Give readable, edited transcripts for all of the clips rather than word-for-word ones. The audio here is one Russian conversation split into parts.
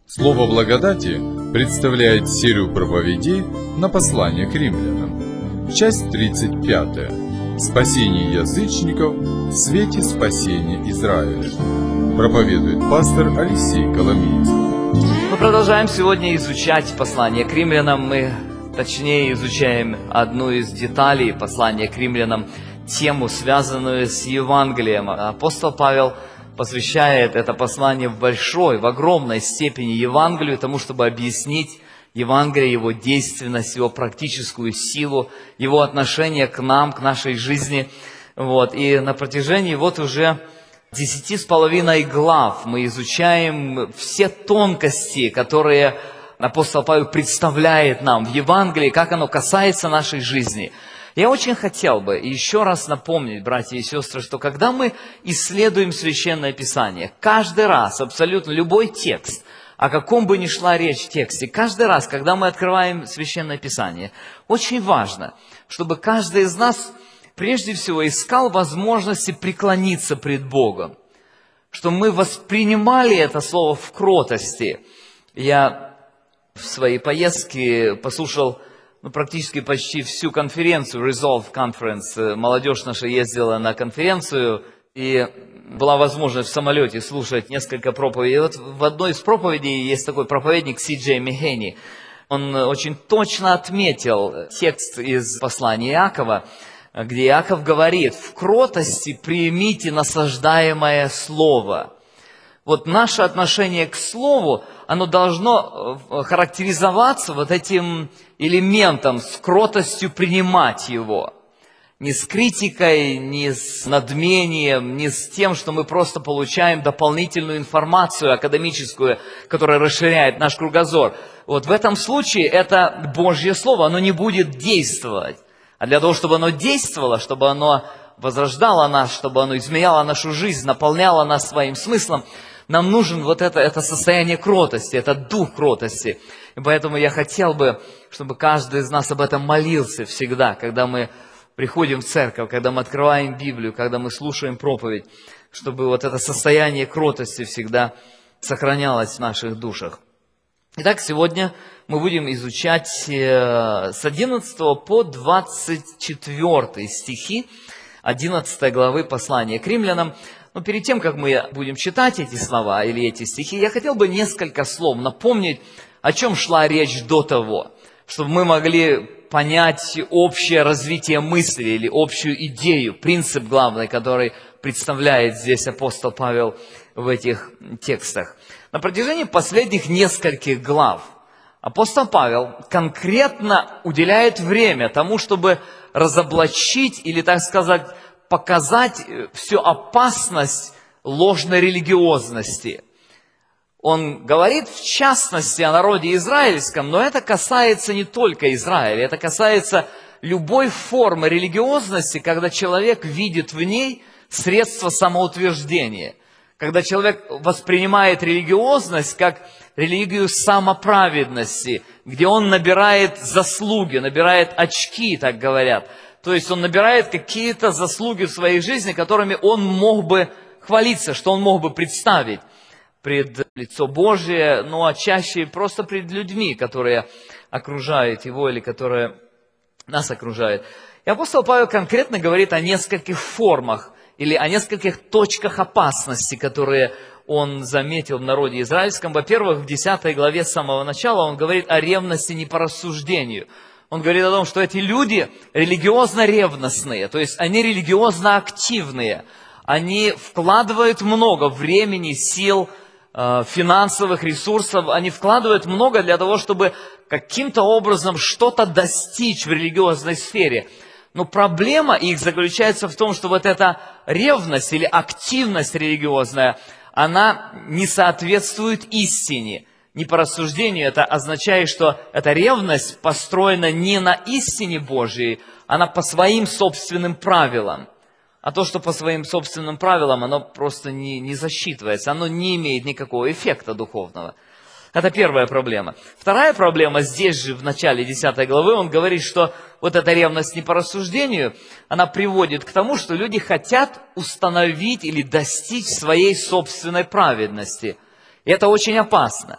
Слово благодати представляет серию проповедей на послание к римлянам. Часть 35. Спасение язычников в свете спасения Израиля. Проповедует пастор Алексей Коломиец. Мы продолжаем сегодня изучать послание к римлянам. Мы, точнее, изучаем одну из деталей послания к римлянам, тему, связанную с Евангелием. Апостол Павел посвящает это послание в огромной степени Евангелию, тому, чтобы объяснить Евангелие, его действенность, его практическую силу, его отношение к нам, к нашей жизни. И на протяжении уже 10,5 глав мы изучаем все тонкости, которые апостол Павел представляет нам в Евангелии, как оно касается нашей жизни. Я очень хотел бы еще раз напомнить, братья и сестры, что когда мы исследуем Священное Писание, каждый раз, абсолютно любой текст, о каком бы ни шла речь в тексте, каждый раз, когда мы открываем Священное Писание, очень важно, чтобы каждый из нас прежде всего искал возможности преклониться пред Богом, что мы воспринимали это слово в кротости. Я в своей поездке послушал практически почти всю конференцию, Resolve Conference. Молодежь наша ездила на конференцию, и была возможность в самолете слушать несколько проповедей. И в одной из проповедей есть такой проповедник Си.Джей Мехени. Он очень точно отметил текст из послания Иакова, где Иаков говорит: «В кротости примите насаждаемое слово». Наше отношение к Слову, оно должно характеризоваться этим элементом, с кротостью принимать его. Не с критикой, не с надмением, не с тем, что мы просто получаем дополнительную информацию академическую, которая расширяет наш кругозор. В этом случае это Божье Слово, оно не будет действовать. А для того, чтобы оно действовало, чтобы оно возрождало нас, чтобы оно изменяло нашу жизнь, наполняло нас своим смыслом, нам нужен это состояние кротости, этот дух кротости. И поэтому я хотел бы, чтобы каждый из нас об этом молился всегда, когда мы приходим в церковь, когда мы открываем Библию, когда мы слушаем проповедь, чтобы это состояние кротости всегда сохранялось в наших душах. Итак, сегодня мы будем изучать с 11 по 24 стихи 11 главы послания к римлянам. Но перед тем, как мы будем читать эти слова или эти стихи, я хотел бы несколько слов напомнить, о чем шла речь до того, чтобы мы могли понять общее развитие мысли или общую идею, принцип главный, который представляет здесь апостол Павел в этих текстах. На протяжении последних нескольких глав апостол Павел конкретно уделяет время тому, чтобы разоблачить или, так сказать, показать всю опасность ложной религиозности. Он говорит в частности о народе израильском, но это касается не только Израиля, это касается любой формы религиозности, когда человек видит в ней средство самоутверждения, когда человек воспринимает религиозность как религию самоправедности, где он набирает заслуги, набирает очки, так говорят. То есть он набирает какие-то заслуги в своей жизни, которыми он мог бы хвалиться, что он мог бы представить пред лицо Божие, а чаще просто пред людьми, которые окружают его или которые нас окружают. И апостол Павел конкретно говорит о нескольких формах или о нескольких точках опасности, которые он заметил в народе израильском. Во-первых, в 10 главе с самого начала он говорит о ревности не по рассуждению. Он говорит о том, что эти люди религиозно ревностные, то есть они религиозно активные. Они вкладывают много времени, сил, финансовых ресурсов. Они вкладывают много для того, чтобы каким-то образом что-то достичь в религиозной сфере. Но проблема их заключается в том, что эта ревность или активность религиозная, она не соответствует истине. Не по рассуждению, это означает, что эта ревность построена не на истине Божьей, она по своим собственным правилам. А то, что по своим собственным правилам, оно просто не засчитывается, оно не имеет никакого эффекта духовного. Это первая проблема. Вторая проблема, здесь же в начале 10 главы, он говорит, что эта ревность не по рассуждению, она приводит к тому, что люди хотят установить или достичь своей собственной праведности. И это очень опасно.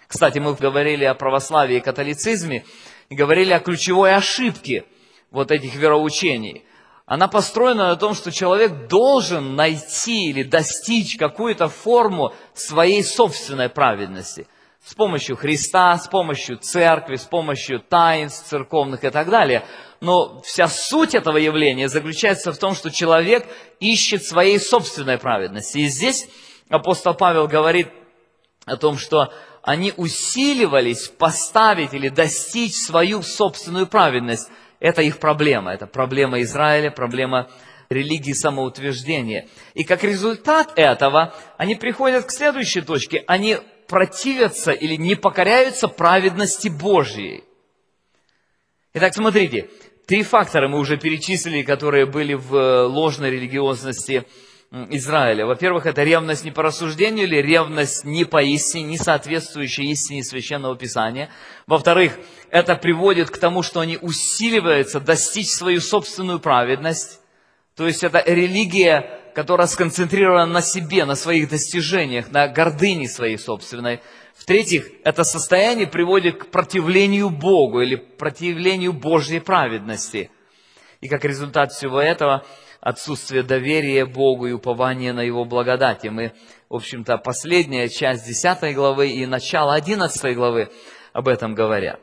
Кстати, мы говорили о православии и католицизме, и говорили о ключевой ошибке вот этих вероучений. Она построена на том, что человек должен найти или достичь какую-то форму своей собственной праведности. С помощью Христа, с помощью церкви, с помощью таинств церковных и так далее. Но вся суть этого явления заключается в том, что человек ищет своей собственной праведности. И здесь апостол Павел говорит о том, что они усиливались поставить или достичь свою собственную праведность. Это их проблема. Это проблема Израиля, проблема религии самоутверждения. И как результат этого они приходят к следующей точке. Они противятся или не покоряются праведности Божьей. Итак, смотрите, 3 фактора мы уже перечислили, которые были в ложной религиозности Израиля. Во-первых, это ревность не по рассуждению или ревность не по истине, не соответствующая истине Священного Писания. Во-вторых, это приводит к тому, что они усиливаются достичь свою собственную праведность. То есть это религия, которая сконцентрирована на себе, на своих достижениях, на гордыне своей собственной. В-третьих, это состояние приводит к противлению Богу или противлению Божьей праведности. И как результат всего этого отсутствие доверия Богу и упования на Его благодать. И мы, в общем-то, последняя часть 10 главы и начало 11 главы об этом говорят.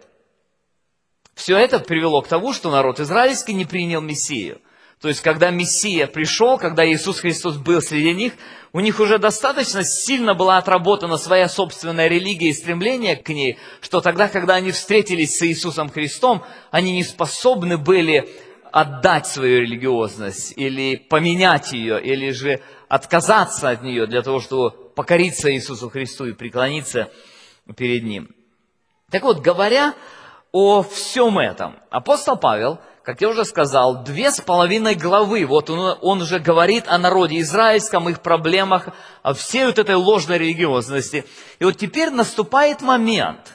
Все это привело к тому, что народ израильский не принял Мессию. То есть, когда Мессия пришел, когда Иисус Христос был среди них, у них уже достаточно сильно была отработана своя собственная религия и стремление к ней, что тогда, когда они встретились с Иисусом Христом, они не способны были отдать свою религиозность, или поменять ее, или же отказаться от нее для того, чтобы покориться Иисусу Христу и преклониться перед Ним. Так вот, говоря о всем этом, апостол Павел, как я уже сказал, 2,5 главы, вот он уже говорит о народе израильском, их проблемах, о всей вот этой ложной религиозности. И вот теперь наступает момент,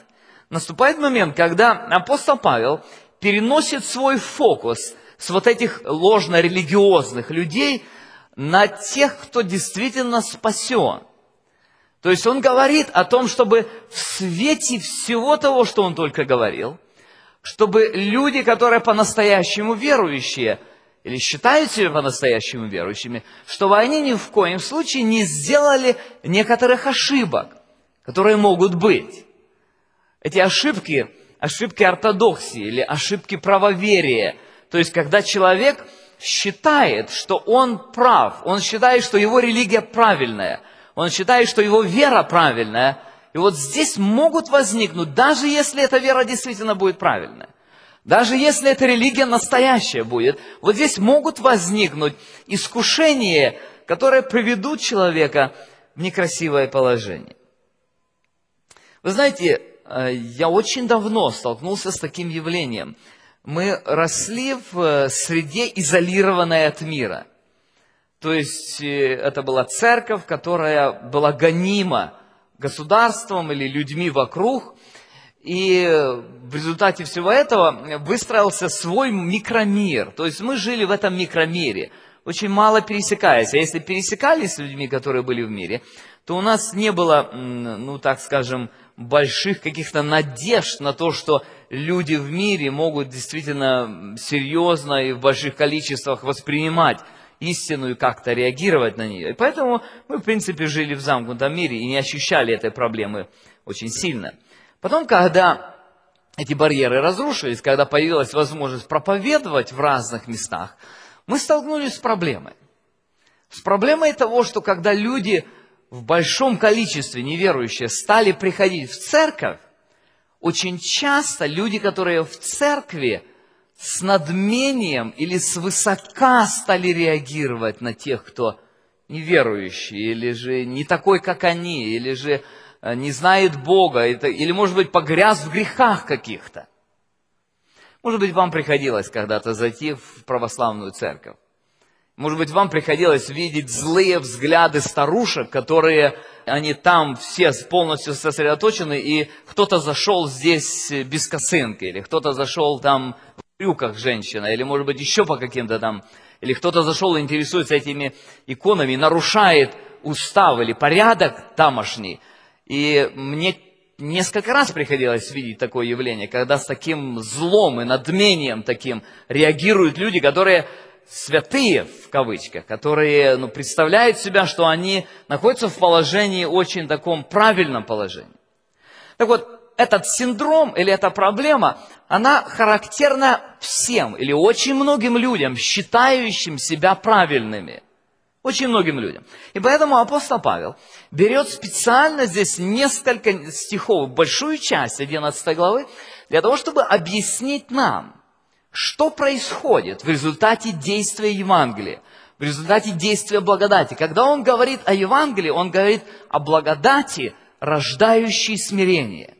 когда апостол Павел переносит свой фокус с вот этих ложно-религиозных людей на тех, кто действительно спасен. То есть он говорит о том, чтобы в свете всего того, что он только говорил, чтобы люди, которые по-настоящему верующие, или считают себя по-настоящему верующими, чтобы они ни в коем случае не сделали некоторых ошибок, которые могут быть. Эти ошибки ортодоксии или ошибки правоверия. То есть, когда человек считает, что он прав, он считает, что его религия правильная, он считает, что его вера правильная, и вот здесь могут возникнуть, даже если эта вера действительно будет правильная, даже если эта религия настоящая будет, вот здесь могут возникнуть искушения, которые приведут человека в некрасивое положение. Вы знаете, я очень давно столкнулся с таким явлением. Мы росли в среде, изолированной от мира. То есть это была церковь, которая была гонима государством или людьми вокруг. И в результате всего этого выстроился свой микромир. То есть мы жили в этом микромире, очень мало пересекаясь. А если пересекались с людьми, которые были в мире, то у нас не было, так скажем, больших каких-то надежд на то, что люди в мире могут действительно серьезно и в больших количествах воспринимать истину и как-то реагировать на нее. И поэтому мы, в принципе, жили в замкнутом мире и не ощущали этой проблемы очень сильно. Потом, когда эти барьеры разрушились, когда появилась возможность проповедовать в разных местах, мы столкнулись с проблемой. С проблемой того, что когда люди в большом количестве неверующие стали приходить в церковь, очень часто люди, которые в церкви, с надмением или свысока стали реагировать на тех, кто неверующий, или же не такой, как они, или же не знает Бога, или, может быть, погряз в грехах каких-то. Может быть, вам приходилось когда-то зайти в православную церковь. Может быть, вам приходилось видеть злые взгляды старушек, которые, они там все полностью сосредоточены, и кто-то зашел здесь без косынки, или кто-то зашел там в брюках женщина, или, может быть, еще по каким-то там, или кто-то зашел и интересуется этими иконами, нарушает устав или порядок тамошний. И мне несколько раз приходилось видеть такое явление, когда с таким злом и надмением таким реагируют люди, которые святые, в кавычках, которые представляют себя, что они находятся в положении, очень таком правильном положении. Так вот, этот синдром или эта проблема, она характерна всем или очень многим людям, считающим себя правильными. Очень многим людям. И поэтому апостол Павел берет специально здесь несколько стихов, большую часть 11 главы, для того, чтобы объяснить нам, что происходит в результате действия Евангелия, в результате действия благодати. Когда он говорит о Евангелии, он говорит о благодати, рождающей смирение.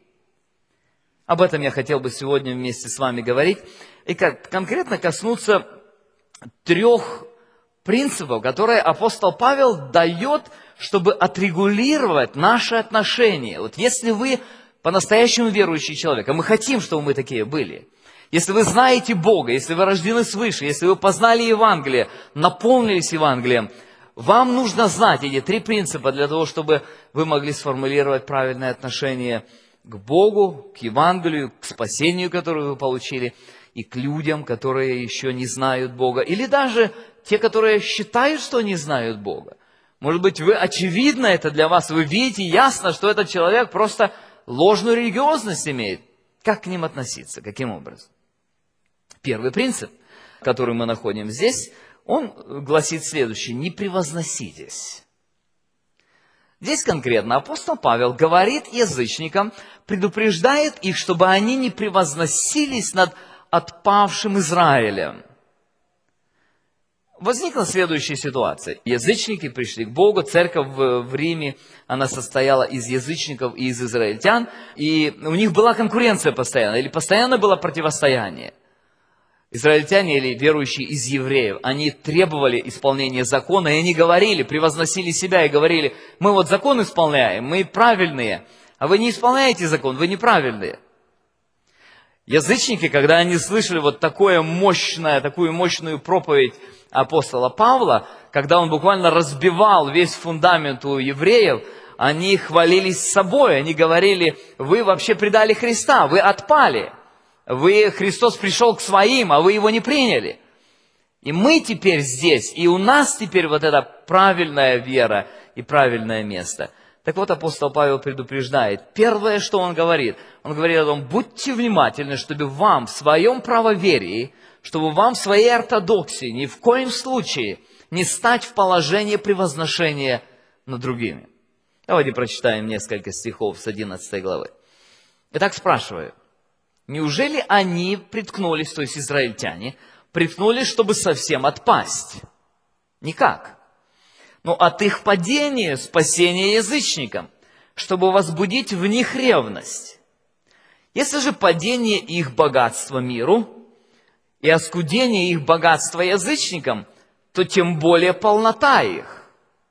Об этом я хотел бы сегодня вместе с вами говорить. И конкретно коснуться 3 принципов, которые апостол Павел дает, чтобы отрегулировать наши отношения. Вот если вы по-настоящему верующий человек, а мы хотим, чтобы мы такие были, если вы знаете Бога, если вы рождены свыше, если вы познали Евангелие, наполнились Евангелием, вам нужно знать эти 3 принципа для того, чтобы вы могли сформулировать правильное отношение к Богу, к Евангелию, к спасению, которое вы получили, и к людям, которые еще не знают Бога, или даже те, которые считают, что не знают Бога. Может быть, очевидно это для вас, вы видите ясно, что этот человек просто ложную религиозность имеет. Как к ним относиться? Каким образом? Первый принцип, который мы находим здесь, он гласит следующее: не превозноситесь. Здесь конкретно апостол Павел говорит язычникам, предупреждает их, чтобы они не превозносились над отпавшим Израилем. Возникла следующая ситуация. Язычники пришли к Богу, церковь в Риме, она состояла из язычников и из израильтян, и у них была конкуренция постоянно, или постоянно было противостояние. Израильтяне или верующие из евреев, они требовали исполнения закона, и они говорили, превозносили себя и говорили: мы вот закон исполняем, мы правильные, а вы не исполняете закон, вы неправильные. Язычники, когда они слышали вот такую мощную проповедь апостола Павла, когда он буквально разбивал весь фундамент у евреев, они хвалились собой, они говорили: вы вообще предали Христа, вы отпали. Христос пришел к своим, а вы его не приняли. И мы теперь здесь, и у нас теперь вот эта правильная вера и правильное место. Так вот, апостол Павел предупреждает. Первое, что он говорит о том: будьте внимательны, чтобы вам в своем правоверии, чтобы вам в своей ортодоксии ни в коем случае не стать в положение превозношения над другими. Давайте прочитаем несколько стихов с 11 главы. Итак, спрашиваю: неужели они приткнулись, то есть израильтяне, приткнулись, чтобы совсем отпасть? Никак. Но от их падения спасение язычникам, чтобы возбудить в них ревность. Если же падение их богатства миру и оскудение их богатства язычникам, то тем более полнота их.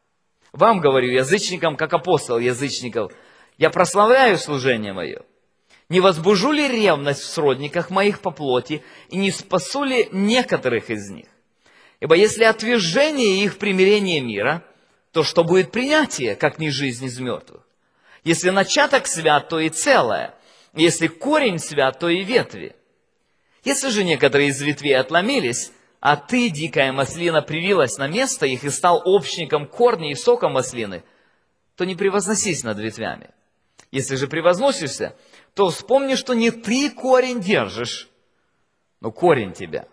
Вам говорю, язычникам, как апостол язычников, я прославляю служение мое. Не возбужу ли ревность в сродниках моих по плоти, и не спасу ли некоторых из них? Ибо если отвержение их примирение мира, то что будет принятие, как не жизнь из мертвых? Если начаток свят, то и целое. Если корень свят, то и ветви. Если же некоторые из ветвей отломились, а ты, дикая маслина, привилась на место их и стал общником корней и сока маслины, то не превозносись над ветвями. Если же превозносишься, то вспомни, что не ты корень держишь, но корень тебя.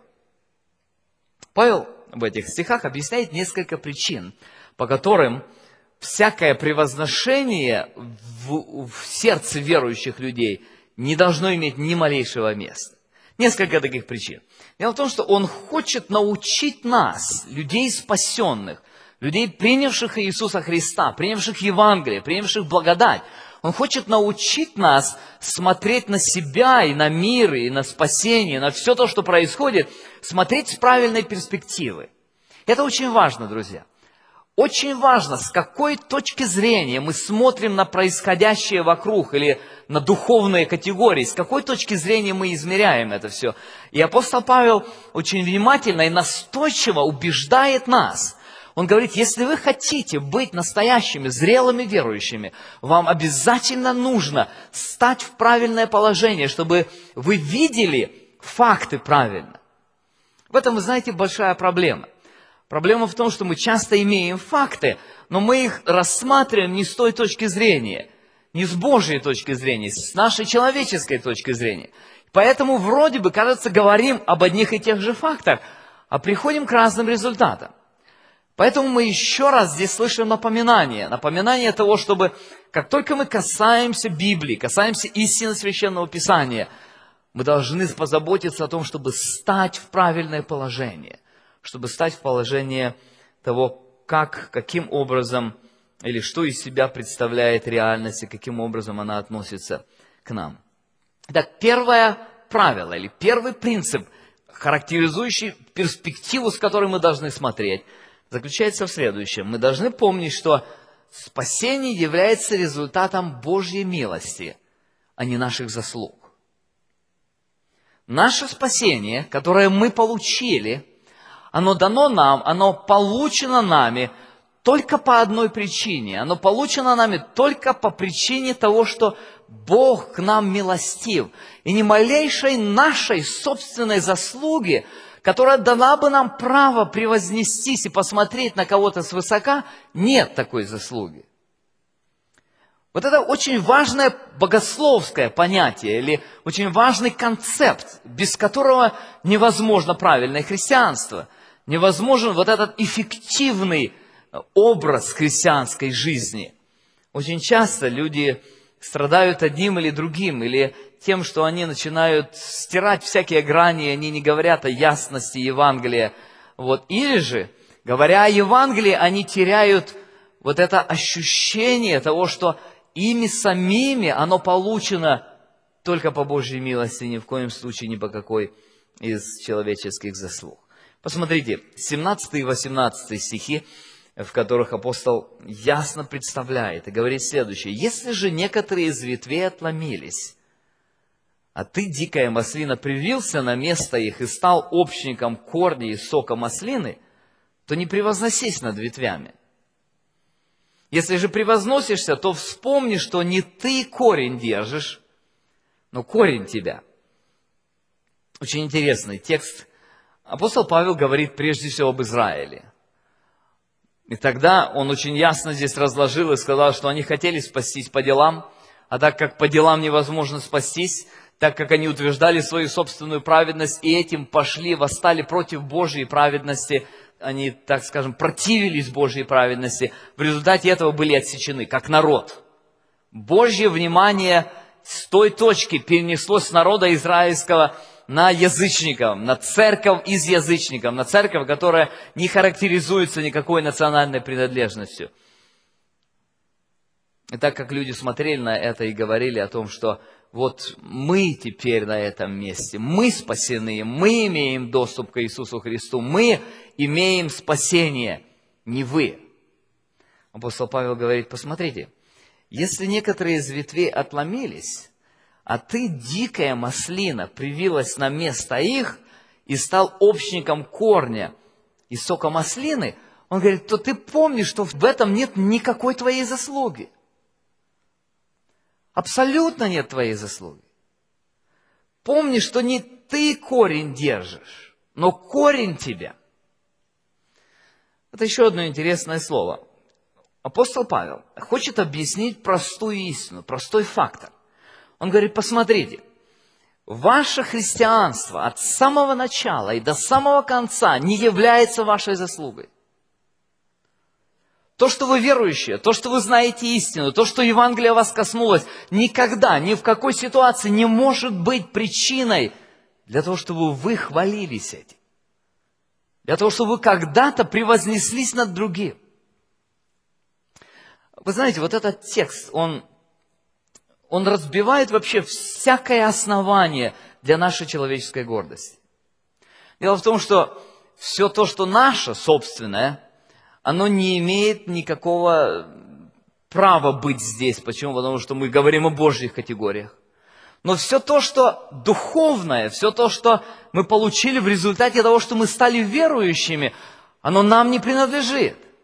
Павел в этих стихах объясняет несколько причин, по которым всякое превозношение в сердце верующих людей не должно иметь ни малейшего места. Несколько таких причин. Дело в том, что он хочет научить нас, людей спасенных, людей, принявших Иисуса Христа, принявших Евангелие, принявших благодать. Он хочет научить нас смотреть на себя и на мир, и на спасение, на все то, что происходит, смотреть с правильной перспективы. Это очень важно, друзья. Очень важно, с какой точки зрения мы смотрим на происходящее вокруг или на духовные категории, с какой точки зрения мы измеряем это все. И апостол Павел очень внимательно и настойчиво убеждает нас. Он говорит, если вы хотите быть настоящими, зрелыми верующими, вам обязательно нужно стать в правильное положение, чтобы вы видели факты правильно. В этом, вы знаете, большая проблема. Проблема в том, что мы часто имеем факты, но мы их рассматриваем не с той точки зрения, не с Божьей точки зрения, с нашей человеческой точки зрения. Поэтому вроде бы, кажется, говорим об одних и тех же фактах, а приходим к разным результатам. Поэтому мы еще раз здесь слышим напоминание того, чтобы как только мы касаемся Библии, касаемся истины Священного Писания, мы должны позаботиться о том, чтобы стать в правильное положение, чтобы стать в положение того, каким образом или что из себя представляет реальность и каким образом она относится к нам. Итак, первое правило или первый принцип, характеризующий перспективу, с которой мы должны смотреть, заключается в следующем. Мы должны помнить, что спасение является результатом Божьей милости, а не наших заслуг. Наше спасение, которое мы получили, оно дано нам, оно получено нами только по одной причине. Оно получено нами только по причине того, что Бог к нам милостив. И ни малейшей нашей собственной заслуги, которая дала бы нам право превознестись и посмотреть на кого-то свысока, нет такой заслуги. Вот это очень важное богословское понятие или очень важный концепт, без которого невозможно правильное христианство. Невозможен вот этот эффективный образ христианской жизни. Очень часто люди страдают одним или другим, или тем, что они начинают стирать всякие грани, они не говорят о ясности Евангелия. Или же, говоря о Евангелии, они теряют вот это ощущение того, что ими самими оно получено только по Божьей милости, ни в коем случае ни по какой из человеческих заслуг. Посмотрите, 17 и 18 стихи, в которых апостол ясно представляет и говорит следующее. «Если же некоторые из ветвей отломились, а ты, дикая маслина, привился на место их и стал общником корня и сока маслины, то не превозносись над ветвями. Если же превозносишься, то вспомни, что не ты корень держишь, но корень тебя». Очень интересный текст. Апостол Павел говорит прежде всего об Израиле. И тогда он очень ясно здесь разложил и сказал, что они хотели спастись по делам, а так как по делам невозможно спастись, так как они утверждали свою собственную праведность и этим восстали против Божьей праведности, они, так скажем, противились Божьей праведности, в результате этого были отсечены, как народ. Божье внимание с той точки перенеслось с народа израильского на язычников, на церковь из язычников, на церковь, которая не характеризуется никакой национальной принадлежностью. И так как люди смотрели на это и говорили о том, что вот мы теперь на этом месте, мы спасены, мы имеем доступ к Иисусу Христу, мы имеем спасение, не вы. Апостол Павел говорит, посмотрите, если некоторые из ветвей отломились, а ты, дикая маслина, привилась на место их и стал общником корня и сока маслины, он говорит, то ты помнишь, что в этом нет никакой твоей заслуги. Абсолютно нет твоей заслуги. Помни, что не ты корень держишь, но корень тебя. Это еще одно интересное слово. Апостол Павел хочет объяснить простую истину, простой фактор. Он говорит, посмотрите, ваше христианство от самого начала и до самого конца не является вашей заслугой. То, что вы верующие, то, что вы знаете истину, то, что Евангелие вас коснулось, никогда, ни в какой ситуации не может быть причиной для того, чтобы вы хвалились этим. Для того, чтобы вы когда-то превознеслись над другим. Вы знаете, вот этот текст, он разбивает вообще всякое основание для нашей человеческой гордости. Дело в том, что все то, что наше собственное, оно не имеет никакого права быть здесь. Почему? Потому что мы говорим о Божьих категориях. Но все то, что духовное, все то, что мы получили в результате того, что мы стали верующими, оно нам не принадлежит.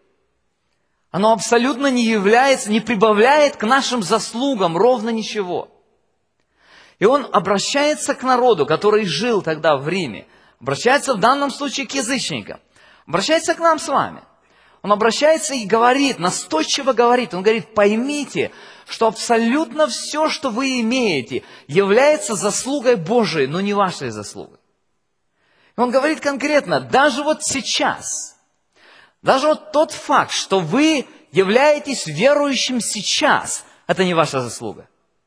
оно абсолютно не является, не прибавляет к нашим заслугам ровно ничего. И он обращается к народу, который жил тогда в Риме, обращается в данном случае к язычникам, обращается к нам с вами. Он обращается и говорит, настойчиво говорит, он говорит, поймите, что абсолютно все, что вы имеете, является заслугой Божией, но не вашей заслугой. И он говорит конкретно, даже вот сейчас, даже вот тот факт, что вы являетесь верующим сейчас, это не ваша заслуга.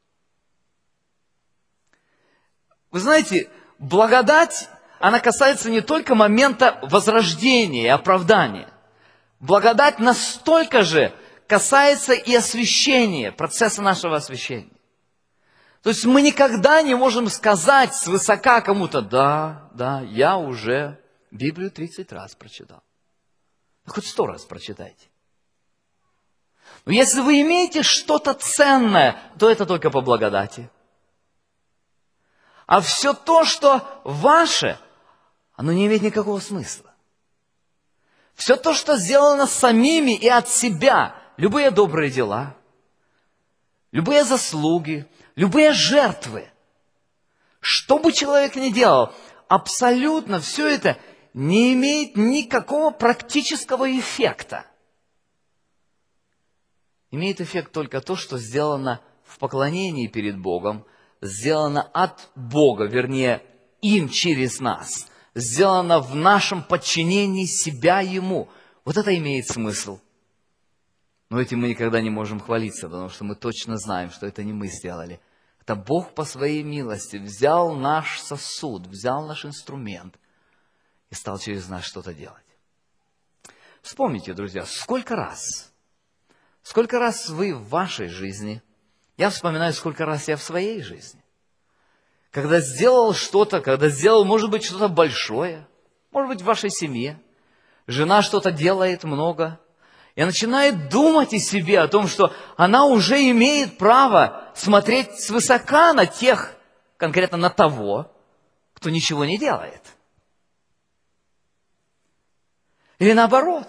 Вы знаете, благодать, она касается не только момента возрождения и оправдания. Благодать настолько же касается и освящения, процесса нашего освящения. То есть мы никогда не можем сказать свысока кому-то, да, я уже Библию 30 раз прочитал. Хоть 100 раз прочитайте. Но если вы имеете что-то ценное, то это только по благодати. А все то, что ваше, оно не имеет никакого смысла. Все то, что сделано самими и от себя, любые добрые дела, любые заслуги, любые жертвы, что бы человек ни делал, абсолютно все это не имеет никакого практического эффекта. Имеет эффект только то, что сделано в поклонении перед Богом, сделано от Бога, вернее, им через нас, сделано в нашем подчинении себя Ему. Вот это имеет смысл. Но этим мы никогда не можем хвалиться, потому что мы точно знаем, что это не мы сделали. Это Бог по своей милости взял наш сосуд, взял наш инструмент и стал через нас что-то делать. Вспомните, друзья, сколько раз вы в вашей жизни, я вспоминаю, сколько раз я в своей жизни, когда сделал что-то, может быть, что-то большое, может быть, в вашей семье, жена что-то делает много, и начинает думать о себе, о том, что она уже имеет право смотреть свысока на тех, конкретно на того, кто ничего не делает. Или наоборот.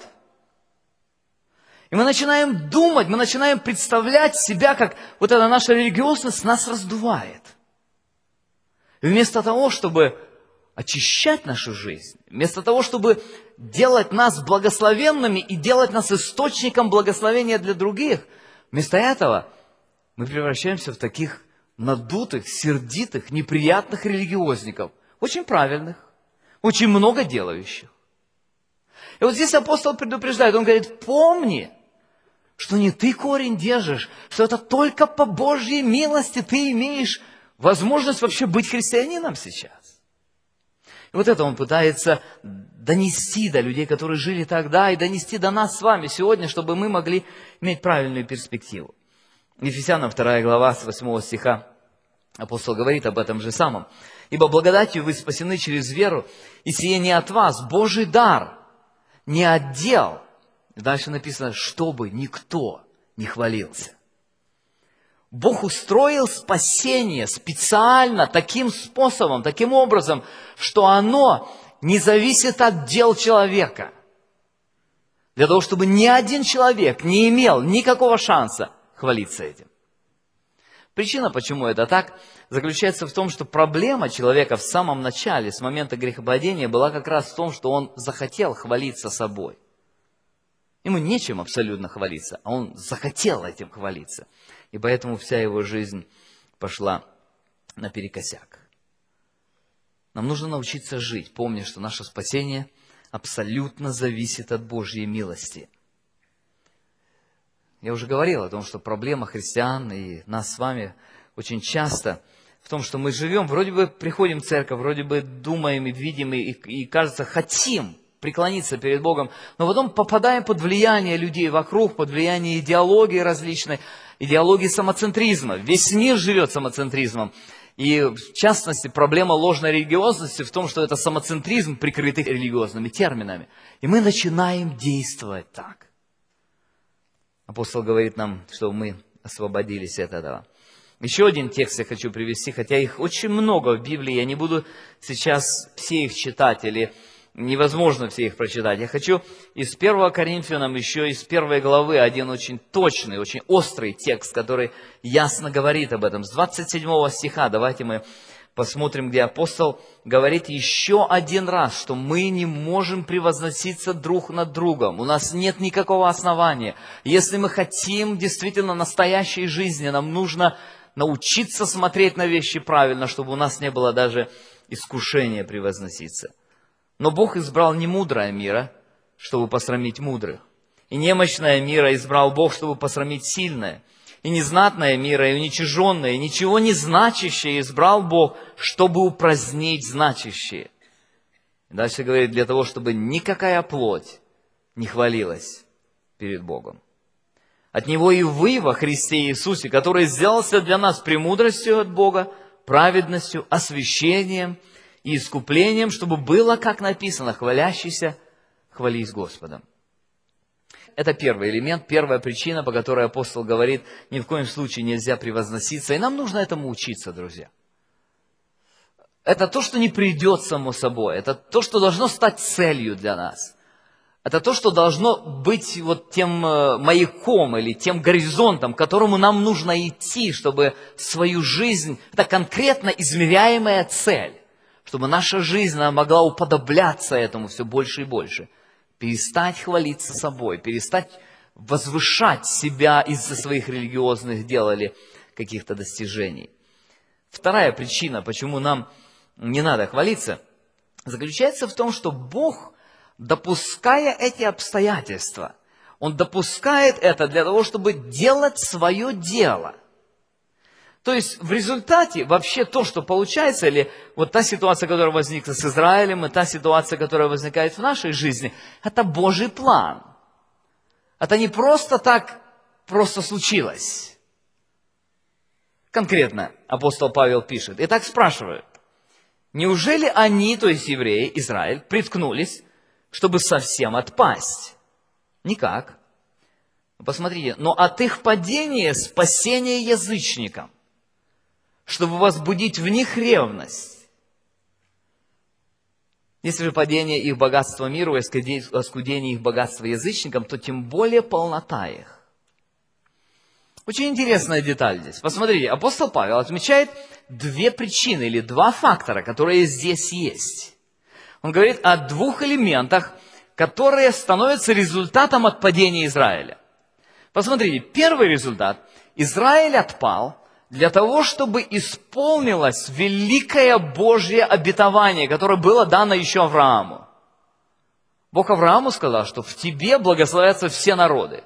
И мы начинаем думать, мы начинаем представлять себя, как вот эта наша религиозность нас раздувает. И вместо того, чтобы очищать нашу жизнь, вместо того, чтобы делать нас благословенными и делать нас источником благословения для других, вместо этого мы превращаемся в таких надутых, сердитых, неприятных религиозников, очень правильных, очень много делающих. И вот здесь апостол предупреждает, он говорит, помни, что не ты корень держишь, что это только по Божьей милости ты имеешь возможность вообще быть христианином сейчас. И вот это он пытается донести до людей, которые жили тогда, и донести до нас с вами сегодня, чтобы мы могли иметь правильную перспективу. Ефесянам 2 глава с 8 стиха апостол говорит об этом же самом. «Ибо благодатью вы спасены через веру, и сие не от вас, Божий дар, не от дел». Дальше написано, чтобы никто не хвалился. Бог устроил спасение специально таким способом, таким образом, что оно не зависит от дел человека. Для того, чтобы ни один человек не имел никакого шанса хвалиться этим. Причина, почему это так, заключается в том, что проблема человека в самом начале, с момента грехопадения, была как раз в том, что он захотел хвалиться собой. Ему нечем абсолютно хвалиться, а он захотел этим хвалиться. И поэтому вся его жизнь пошла наперекосяк. Нам нужно научиться жить, помня, что наше спасение абсолютно зависит от Божьей милости. Я уже говорил о том, что проблема христиан и нас с вами очень часто в том, что мы живем, вроде бы приходим в церковь, вроде бы думаем и видим, и кажется, хотим преклониться перед Богом, но потом попадаем под влияние людей вокруг, под влияние идеологии различной, идеологии самоцентризма. Весь мир живет самоцентризмом. И в частности, проблема ложной религиозности в том, что это самоцентризм, прикрытый религиозными терминами. И мы начинаем действовать так. Апостол говорит нам, что мы освободились от этого. Еще один текст я хочу привести, хотя их очень много в Библии, я не буду сейчас все их читать или невозможно все их прочитать. Я хочу из 1 Коринфянам, еще из 1 главы, один очень точный, очень острый текст, который ясно говорит об этом. С 27 стиха давайте мы посмотрим, где апостол говорит еще один раз, что мы не можем превозноситься друг над другом. У нас нет никакого основания. Если мы хотим действительно настоящей жизни, нам нужно научиться смотреть на вещи правильно, чтобы у нас не было даже искушения превозноситься. Но Бог избрал не мудрое мира, чтобы посрамить мудрых. И немощное мира избрал Бог, чтобы посрамить сильное. И незнатное мира, и уничиженное, и ничего не значащее избрал Бог, чтобы упразднить значащее. И дальше говорит, для того, чтобы никакая плоть не хвалилась перед Богом. От Него и вы во Христе Иисусе, который сделался для нас премудростью от Бога, праведностью, освящением и искуплением, чтобы было, как написано, хвалящийся, хвались Господом. Это первый элемент, первая причина, по которой апостол говорит, ни в коем случае нельзя превозноситься. И нам нужно этому учиться, друзья. Это то, что не придет само собой. Это то, что должно стать целью для нас. Это то, что должно быть вот тем маяком или тем горизонтом, к которому нам нужно идти, чтобы свою жизнь, это конкретно измеряемая цель, чтобы наша жизнь могла уподобляться этому все больше и больше. Перестать хвалиться собой, перестать возвышать себя из-за своих религиозных дел или каких-то достижений. Вторая причина, почему нам не надо хвалиться, заключается в том, что Бог, допуская эти обстоятельства, Он допускает это для того, чтобы делать свое дело. То есть в результате вообще то, что получается, или вот та ситуация, которая возникла с Израилем, и та ситуация, которая возникает в нашей жизни, это Божий план. Это не просто так, просто случилось. Конкретно апостол Павел пишет. Итак, спрашивают, неужели они, то есть евреи, Израиль, приткнулись, чтобы совсем отпасть? Никак. Посмотрите, но от их падения спасение язычникам, чтобы возбудить в них ревность. Если же падение их богатства миру и оскудение их богатства язычникам, то тем более полнота их. Очень интересная деталь здесь. Посмотрите, апостол Павел отмечает две причины или два фактора, которые здесь есть. Он говорит о двух элементах, которые становятся результатом отпадения Израиля. Посмотрите, первый результат. Израиль отпал для того, чтобы исполнилось великое Божье обетование, которое было дано еще Аврааму. Бог Аврааму сказал, что в тебе благословятся все народы.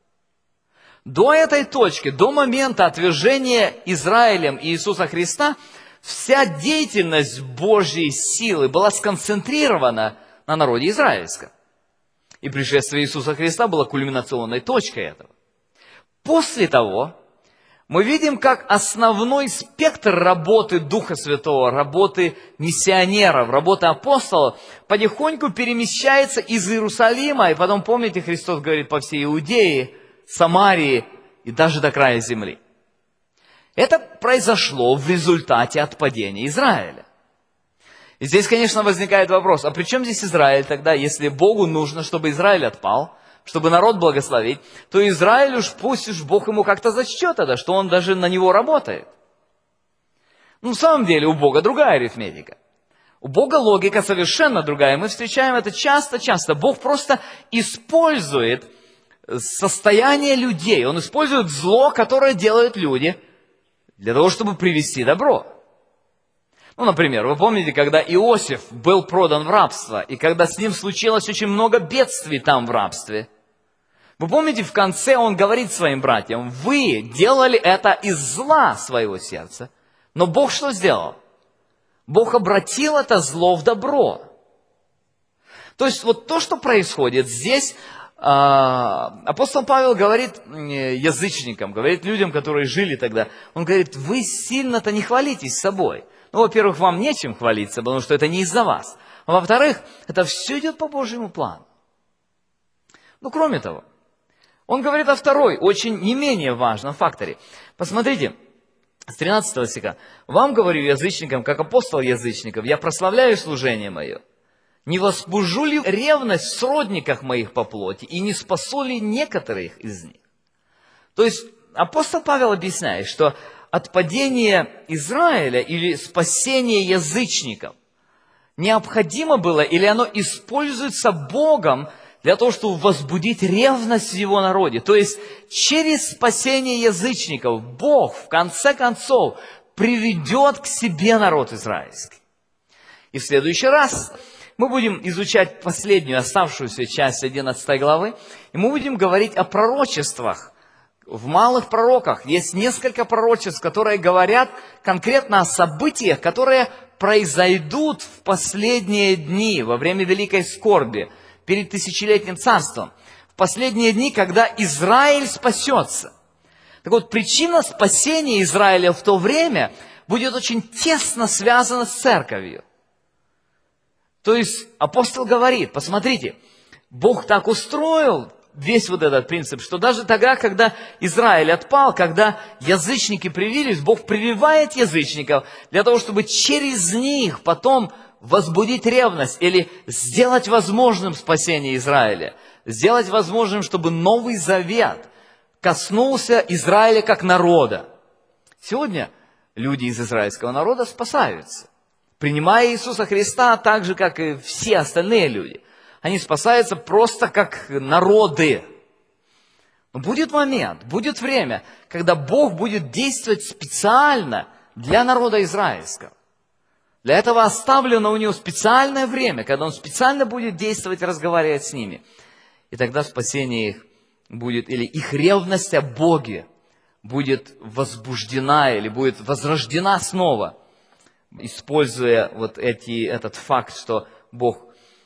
До этой точки, до момента отвержения Израилем Иисуса Христа, вся деятельность Божьей силы была сконцентрирована на народе израильском. И пришествие Иисуса Христа было кульминационной точкой этого. После того, мы видим, как основной спектр работы Духа Святого, работы миссионеров, работы апостолов потихоньку перемещается из Иерусалима, и потом, помните, Христос говорит, по всей Иудее, Самарии и даже до края земли. Это произошло в результате отпадения Израиля. И здесь, конечно, возникает вопрос, а при чем здесь Израиль тогда, если Богу нужно, чтобы Израиль отпал, чтобы народ благословить, то Израиль уж пусть уж Бог ему как-то зачтет это, что он даже на него работает. Ну, в самом деле, у Бога другая арифметика. У Бога логика совершенно другая. Мы встречаем это часто-часто. Бог просто использует состояние людей. Он использует зло, которое делают люди, для того, чтобы привести добро. Ну, например, вы помните, когда Иосиф был продан в рабство, и когда с ним случилось очень много бедствий там в рабстве, вы помните, в конце он говорит своим братьям, вы делали это из зла своего сердца, но Бог что сделал? Бог обратил это зло в добро. То есть вот то, что происходит здесь, апостол Павел говорит язычникам, говорит людям, которые жили тогда, он говорит, вы сильно-то не хвалитесь собой. Ну, во-первых, вам нечем хвалиться, потому что это не из-за вас. А во-вторых, это все идет по Божьему плану. Ну, кроме того, он говорит о второй, очень не менее важном факторе. Посмотрите, с 13 стиха. «Вам, говорю язычникам, как апостол язычников, я прославляю служение мое. Не возбужу ли ревность в сродниках моих по плоти, и не спасу ли некоторых из них? То есть апостол Павел объясняет, что отпадение Израиля или спасение язычников необходимо было, или оно используется Богом для того, чтобы возбудить ревность в его народе. То есть через спасение язычников Бог в конце концов приведет к себе народ израильский. И в следующий раз мы будем изучать последнюю оставшуюся часть 11 главы, и мы будем говорить о пророчествах. В малых пророках есть несколько пророчеств, которые говорят конкретно о событиях, которые произойдут в последние дни, во время великой скорби, перед тысячелетним царством, в последние дни, когда Израиль спасется. Так вот, причина спасения Израиля в то время будет очень тесно связана с церковью. То есть апостол говорит, посмотрите, Бог так устроил весь вот этот принцип, что даже тогда, когда Израиль отпал, когда язычники привились, Бог прививает язычников для того, чтобы через них потом возбудить ревность или сделать возможным спасение Израиля, сделать возможным, чтобы Новый Завет коснулся Израиля как народа. Сегодня люди из израильского народа спасаются, принимая Иисуса Христа так же, как и все остальные люди. Они спасаются просто как народы. Но будет момент, будет время, когда Бог будет действовать специально для народа израильского. Для этого оставлено у него специальное время, когда он специально будет действовать и разговаривать с ними. И тогда спасение их будет, или их ревность о Боге будет возбуждена или будет возрождена снова, используя вот этот факт, что Бог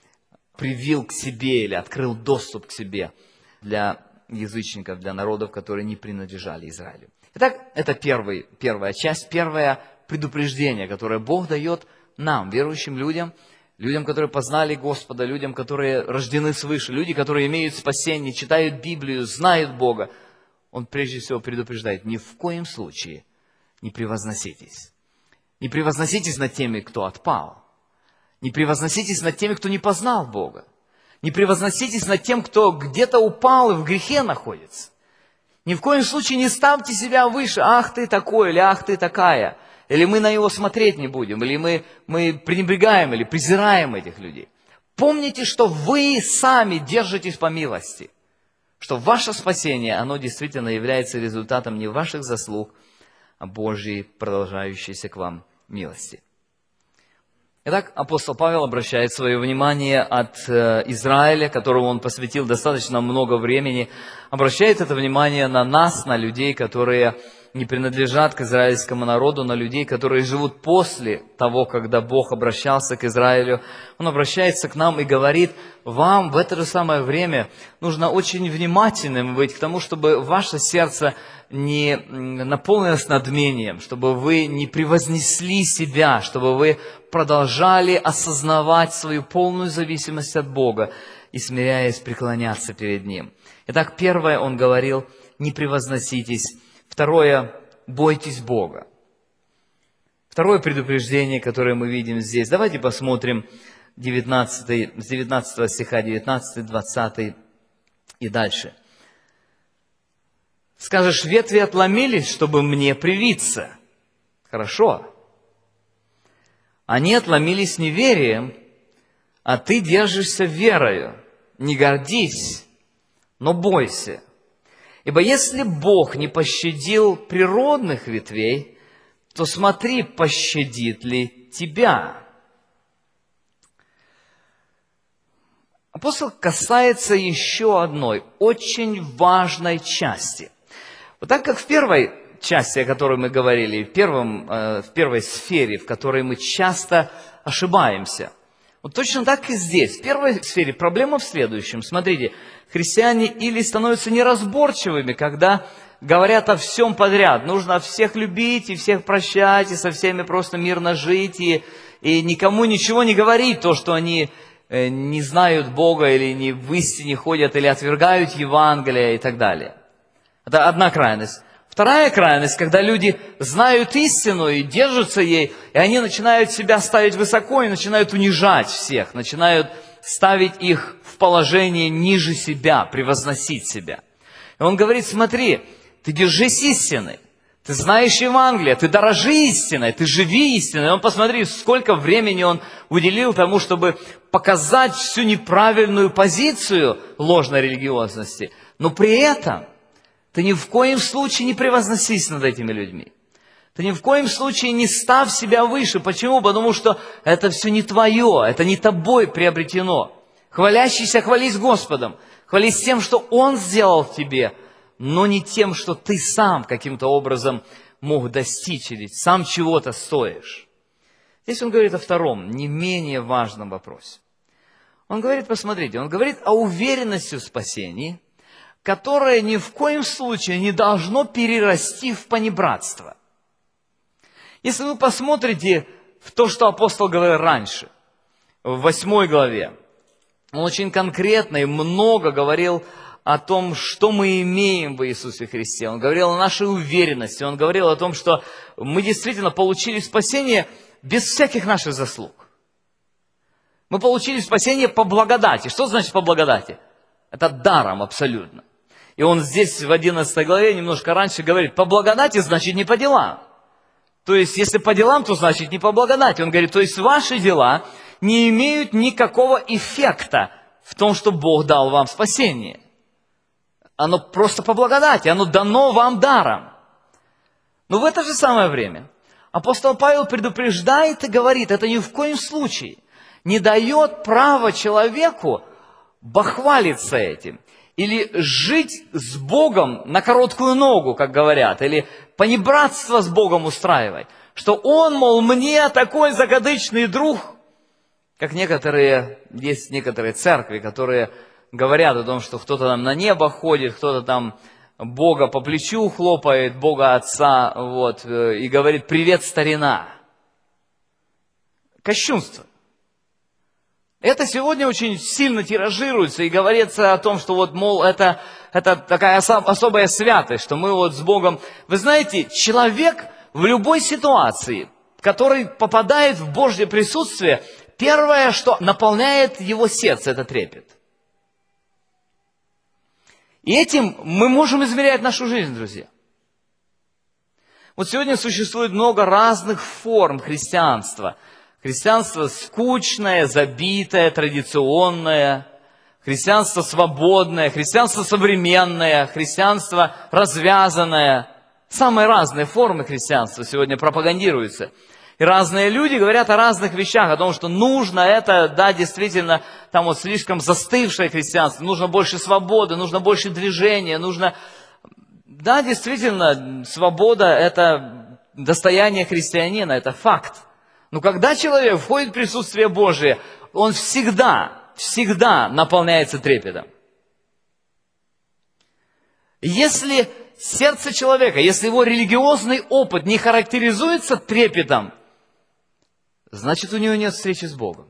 привил к себе или открыл доступ к себе для язычников, для народов, которые не принадлежали Израилю. Итак, это первая часть, первое предупреждение, которое Бог дает нам, верующим людям, людям, которые познали Господа, людям, которые рождены свыше, люди, которые имеют спасение, читают Библию, знают Бога. Он прежде всего предупреждает: ни в коем случае не превозноситесь. Не превозноситесь над теми, кто отпал. Не превозноситесь над теми, кто не познал Бога. Не превозноситесь над тем, кто где-то упал и в грехе находится. Ни в коем случае не ставьте себя выше. Ах ты такой, или ах ты такая. Или мы на него смотреть не будем, или мы пренебрегаем, или презираем этих людей. Помните, что вы сами держитесь по милости. Что ваше спасение, оно действительно является результатом не ваших заслуг, а Божьей продолжающейся к вам милости. Итак, апостол Павел обращает свое внимание от Израиля, которому он посвятил достаточно много времени, обращает это внимание на нас, на людей, которые не принадлежат к израильскому народу, на людей, которые живут после того, когда Бог обращался к Израилю. Он обращается к нам и говорит: вам в это же самое время нужно очень внимательным быть к тому, чтобы ваше сердце не наполнилось надмением, чтобы вы не превознесли себя, чтобы вы продолжали осознавать свою полную зависимость от Бога и, смиряясь, преклоняться перед Ним. Итак, первое, он говорил: не превозноситесь. Второе, бойтесь Бога. Второе предупреждение, которое мы видим здесь. Давайте посмотрим с 19 стиха, 19, 20 и дальше. Скажешь: ветви отломились, чтобы мне привиться. Хорошо. Они отломились неверием, а ты держишься верою. Не гордись, но бойся. Ибо если Бог не пощадил природных ветвей, то смотри, пощадит ли тебя. Апостол касается еще одной очень важной части. Вот так как в первой части, о которой мы говорили, в первой сфере, в которой мы часто ошибаемся, вот точно так и здесь. В первой сфере проблема в следующем. Смотрите, христиане или становятся неразборчивыми, когда говорят о всем подряд. Нужно всех любить и всех прощать, и со всеми просто мирно жить, и никому ничего не говорить, то, что они не знают Бога, или не в истине ходят, или отвергают Евангелие и так далее. Это одна крайность. Вторая крайность, когда люди знают истину и держатся ей, и они начинают себя ставить высоко и начинают унижать всех, начинают ставить их в положение ниже себя, превозносить себя. И он говорит: смотри, ты держись истины, ты знаешь Евангелие, ты дорожи истиной, ты живи истиной. И он, посмотри, сколько времени он уделил тому, чтобы показать всю неправильную позицию ложной религиозности. Но при этом ты ни в коем случае не превозносись над этими людьми. Ты ни в коем случае не ставь себя выше. Почему? Потому что это все не твое, это не тобой приобретено. Хвалящийся, хвались Господом. Хвались тем, что Он сделал в тебе, но не тем, что ты сам каким-то образом мог достичь или сам чего-то стоишь. Здесь он говорит о втором, не менее важном вопросе. Он говорит, посмотрите, он говорит о уверенности в спасении, которое ни в коем случае не должно перерасти в понебратство. Если вы посмотрите в то, что апостол говорил раньше, в 8 главе, он очень конкретно и много говорил о том, что мы имеем в Иисусе Христе. Он говорил о нашей уверенности, он говорил о том, что мы действительно получили спасение без всяких наших заслуг. Мы получили спасение по благодати. Что значит по благодати? Это даром абсолютно. И он здесь в 11 главе, немножко раньше, говорит, по благодати значит не по делам. То есть, если по делам, то значит не по благодати. Он говорит, то есть ваши дела не имеют никакого эффекта в том, что Бог дал вам спасение. Оно просто по благодати, оно дано вам даром. Но в это же самое время апостол Павел предупреждает и говорит, это ни в коем случае не дает права человеку бахвалиться этим. Или жить с Богом на короткую ногу, как говорят, или понебратство с Богом устраивать. Что он, мол, мне такой закадычный друг, как есть некоторые церкви, которые говорят о том, что кто-то там на небо ходит, кто-то там Бога по плечу хлопает, Бога Отца, и говорит: «Привет, старина». Кощунство. Это сегодня очень сильно тиражируется и говорится о том, что мол, это такая особая святость, что мы с Богом. Вы знаете, человек в любой ситуации, который попадает в Божье присутствие, первое, что наполняет его сердце, это трепет. И этим мы можем измерять нашу жизнь, друзья. Сегодня существует много разных форм христианства. Христианство скучное, забитое, традиционное, христианство свободное, христианство современное, христианство развязанное. Самые разные формы христианства сегодня пропагандируются. И разные люди говорят о разных вещах, о том, что нужно это, да, действительно, там слишком застывшее христианство, нужно больше свободы, нужно больше движения, нужно... Да, действительно, свобода – это достояние христианина, это факт. Но когда человек входит в присутствие Божие, он всегда наполняется трепетом. Если сердце человека, если его религиозный опыт не характеризуется трепетом, значит, у него нет встречи с Богом.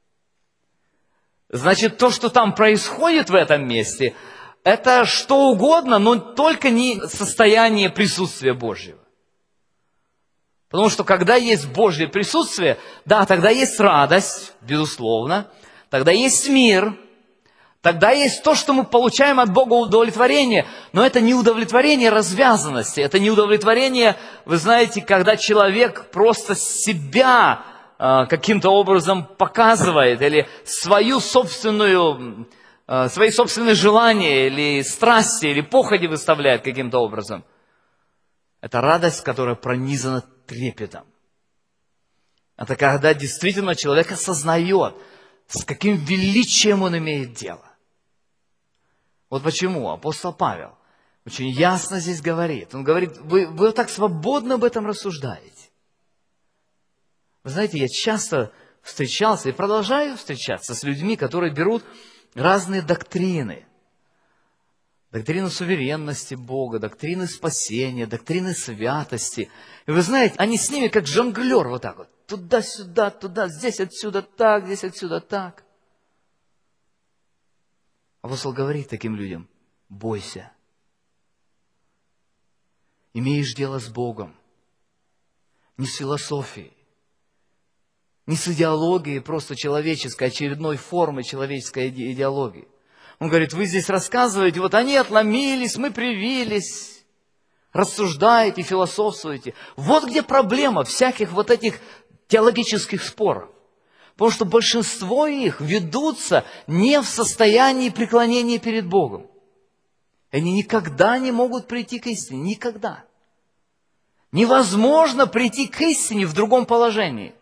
Значит, то, что там происходит в этом месте, это что угодно, но только не состояние присутствия Божьего. Потому что когда есть Божье присутствие, да, тогда есть радость, безусловно, тогда есть мир, тогда есть то, что мы получаем от Бога удовлетворение, но это не удовлетворение развязанности, это не удовлетворение, вы знаете, когда человек просто себя каким-то образом показывает, или свои собственные желания, или страсти, или похоти выставляет каким-то образом. Это радость, которая пронизана трепетом. Это когда действительно человек осознает, с каким величием он имеет дело. Почему апостол Павел очень ясно здесь говорит. Он говорит, вы так свободно об этом рассуждаете. Вы знаете, я часто встречался и продолжаю встречаться с людьми, которые берут разные доктрины. Доктрину суверенности Бога, доктрины спасения, доктрины святости. И вы знаете, они с ними как жонглер туда-сюда, туда, здесь отсюда так, здесь отсюда так. Апостол говорит таким людям: бойся. имеешь дело с Богом, не с философией, не с идеологией просто человеческой, очередной формы человеческой идеологии. Он говорит, вы здесь рассказываете, вот они отломились, мы привились, рассуждаете, философствуете. Вот где проблема всяких вот этих теологических споров. Потому что большинство их ведутся не в состоянии преклонения перед Богом. Они никогда не могут прийти к истине, никогда. Невозможно прийти к истине в другом положении.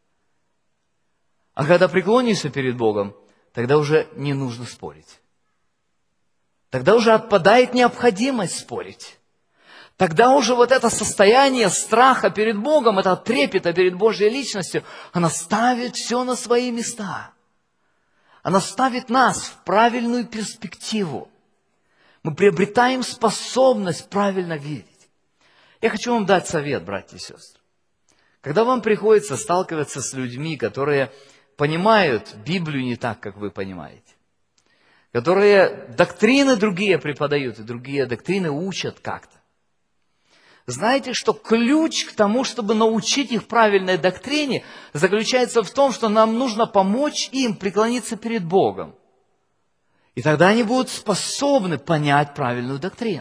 А когда преклонишься перед Богом, тогда уже не нужно спорить. Тогда уже отпадает необходимость спорить. Тогда уже вот это состояние страха перед Богом, это трепета перед Божьей личностью, она ставит все на свои места. Она ставит нас в правильную перспективу. Мы приобретаем способность правильно видеть. Я хочу вам дать совет, братья и сестры. Когда вам приходится сталкиваться с людьми, которые понимают Библию не так, как вы понимаете, которые доктрины другие преподают, и другие доктрины учат как-то, знаете, что ключ к тому, чтобы научить их правильной доктрине, заключается в том, что нам нужно помочь им преклониться перед Богом. И тогда они будут способны понять правильную доктрину.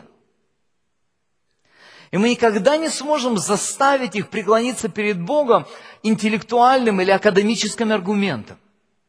И мы никогда не сможем заставить их преклониться перед Богом интеллектуальным или академическим аргументом.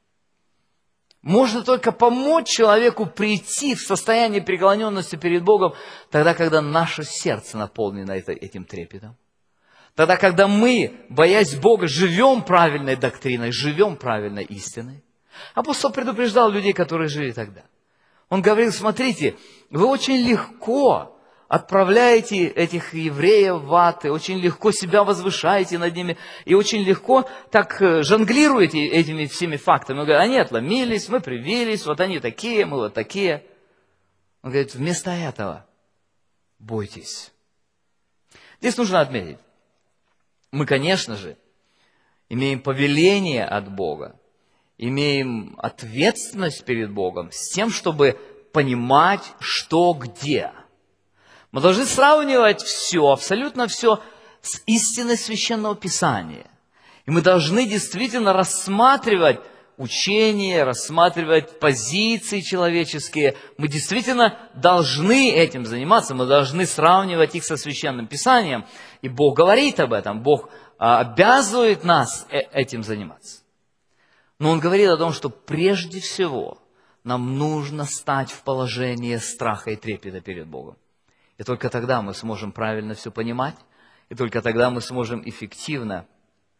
Можно только помочь человеку прийти в состояние преклоненности перед Богом тогда, когда наше сердце наполнено этим трепетом. Тогда, когда мы, боясь Бога, живем правильной доктриной, живем правильной истиной. Апостол предупреждал людей, которые жили тогда. Он говорил, смотрите, вы очень легко отправляете этих евреев в ад, и очень легко себя возвышаете над ними, и очень легко так жонглируете этими всеми фактами. Он говорит, они отломились, мы привились, вот они такие, мы вот такие. Он говорит, вместо этого бойтесь. Здесь нужно отметить, мы, конечно же, имеем повеление от Бога, имеем ответственность перед Богом с тем, чтобы понимать, что где. Мы должны сравнивать все, абсолютно все с истиной Священного Писания. И мы должны действительно рассматривать учения, рассматривать позиции человеческие. Мы действительно должны этим заниматься, мы должны сравнивать их со Священным Писанием. И Бог говорит об этом, Бог обязывает нас этим заниматься. Но Он говорит о том, что прежде всего нам нужно стать в положении страха и трепета перед Богом. И только тогда мы сможем правильно все понимать, и только тогда мы сможем эффективно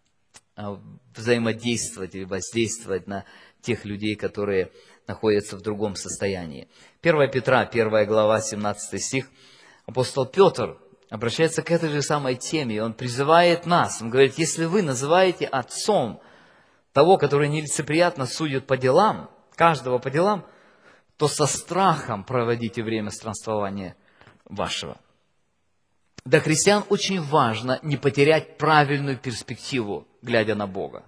взаимодействовать или воздействовать на тех людей, которые находятся в другом состоянии. 1 Петра, 1 глава, 17 стих. Апостол Петр обращается к этой же самой теме, и он призывает нас. Он говорит, если вы называете отцом того, который нелицеприятно судит по делам, каждого по делам, то со страхом проводите время странствования вашего. Для христиан очень важно не потерять правильную перспективу, глядя на Бога.